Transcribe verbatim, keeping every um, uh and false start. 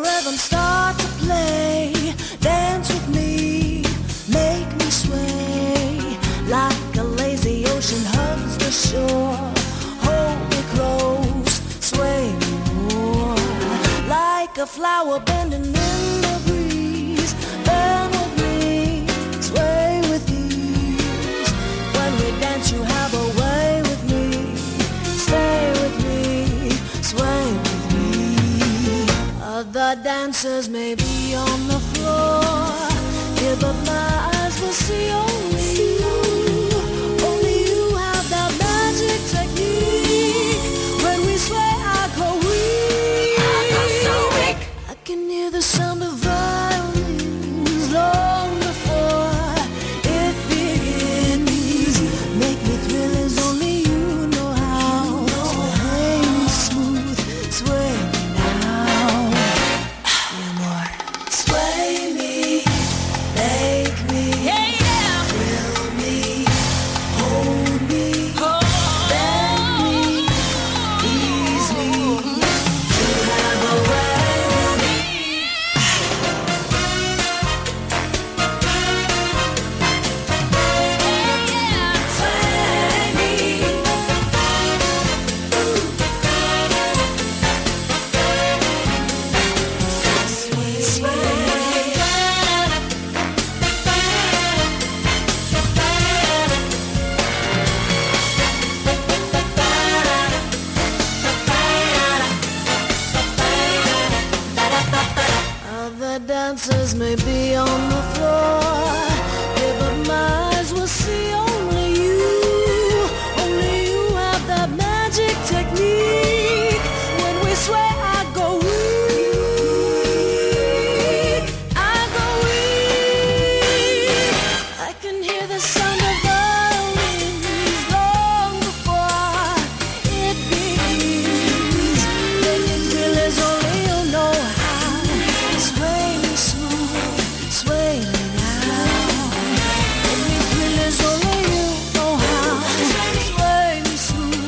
rhythm start to play, dance with me, make me sway, like a lazy ocean hugs the shore. Hold me close, sway me more, like a flower bending in the breeze. Bend with me, sway with ease. When we dance you have a way with me. Stay with me, sway with me. Other dancers may be on the floor, here but my eyes will see only you. Only you have that magic technique. When we sway I go weak. I go so weak. I can hear the sound of violins long before it begins. Make me thrill as only you know how. Sway me smooth, sway me now. Yeah, more. Sway me, make me, thrill me, hold me, bend me, ease me. You have a way with me. Sway me. Other dancers may be on the floor,